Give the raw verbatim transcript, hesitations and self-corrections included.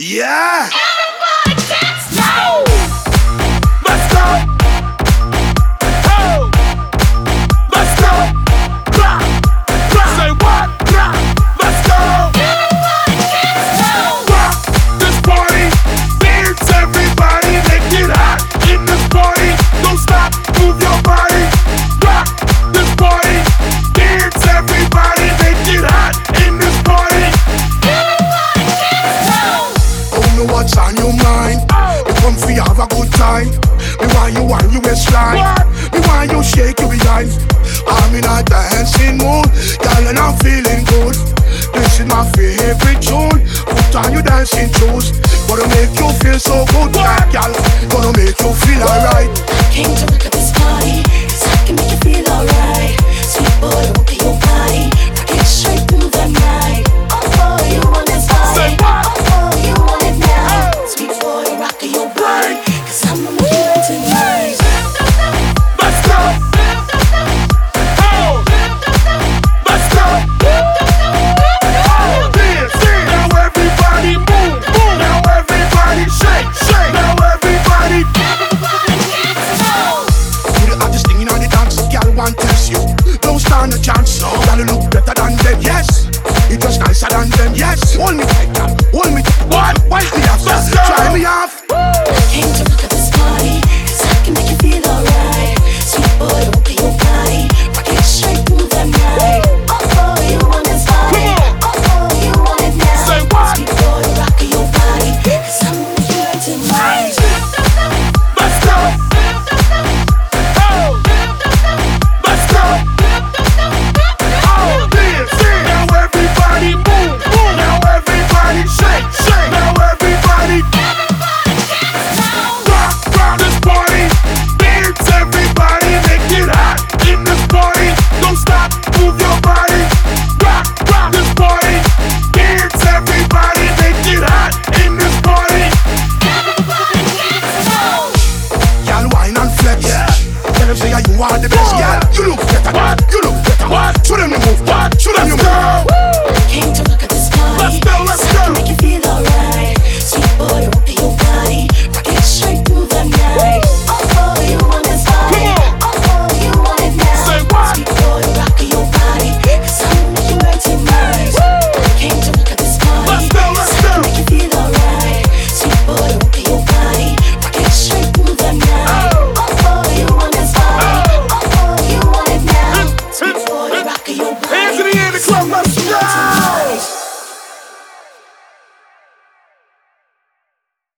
Yeah! Everybody dance now! Let's go! Oh! Let's go! Rock! Rock! Say what? Rock! Let's go! Everybody dance now! Rock this party! Dance everybody! Make it hot in this party! Don't stop! Move your body! Rock this party! Dance everybody! Make it hot in this party! Everybody dance now! Don't know what's on your mind. You come for you have a good time. Me want you want you waistline. Me want you shake your behind. I'm in a dancing mood, girl, and I'm feeling good. This is my favorite tune. Put on your dancing shoes. Gonna make you feel so good, girl. Gonna make you feel alright. I came to look at this party, 'cause I can make you feel alright. Sweet boy, rock your body, rock it straight through the night. All for you on this Say body, what? all for you on it now. Sweet boy, rock your body, 'cause I'ma make you right tonight. Let's go! Oh! Let's go! Oh, dance, dance. Now everybody move, move. Now everybody shake, shake. Now everybody. Everybody dance now! You the hottest thing in all the dance, girl, want test you. Don't stand a chance, girl, you look better than them, yes. You just nicer than them, yes. Hold me tight, girl, hold me tight. What? Wipe me off, Let's go. try me off. I came to